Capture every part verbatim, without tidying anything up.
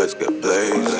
Let's get blazed.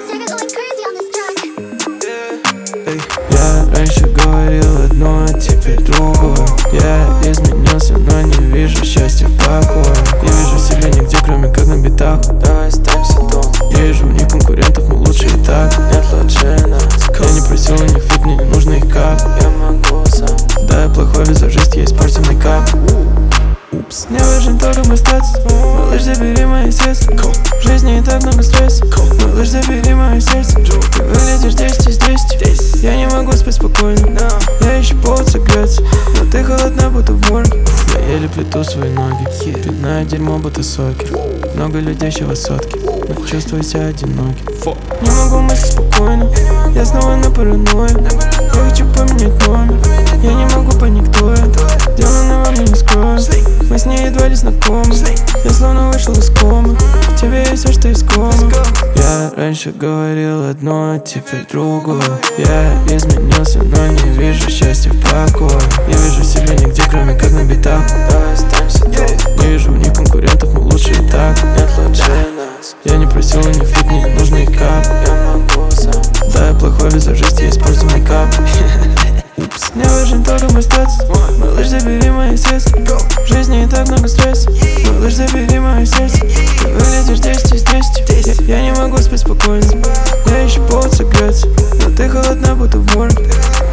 Я раньше говорил одно, а теперь другое. Я изменился, но не вижу счастья в покое. Не вижу себя нигде, кроме как на битах. Давай оставимся дома. Я вижу в них конкурентов, мы лучше и так. Нет лучше нас. Я не просил у них фит, мне не нужно их кап. Я могу сам. Да, я плохой визажист, я испорченный кап. Упс. Не важен только мой статус. Малыш, забери мое сердце. В жизни и так много стресса. Малыш, забери мое сердце. Ты выглядишь десять из десяти. Я не могу спать спокойно. Я ищу повод согреться, но ты холодна, будто в морге. Я еле плету свои ноги. Пятное дерьмо, будто сокер. Много людей еще высотки, но чувствую себя одиноким. Не могу мыслить спокойно. Я снова на паранойе. Я хочу поменять номер. Я не могу понять, кто я. Сделано во мне не скрою. Мы с ней едва ли знакомы. Я словно вышел из комы. В тебе есть все, что искомы. Я раньше говорил одно, а теперь другое. Я изменился, но не вижу счастья в покое. Я вижу себя нигде, кроме как на битах. Давай оставимся дома. Не вижу в них конкурентов, мы лучше и так. Нет лучше нас. Я не просил у них фит, мне не нужно их кап. Я могу сам. Да, я плохой визажист, я испортил мейкап. Упс. Не важен только мой статус. Малыш, забери мое сердце. В жизни и так много стресса. Малыш, забери мое сердце. Ты выглядишь десять из десяти. Я, я не могу спать спокойно. Я ищу повод согреться, но ты холодна, будто в морге.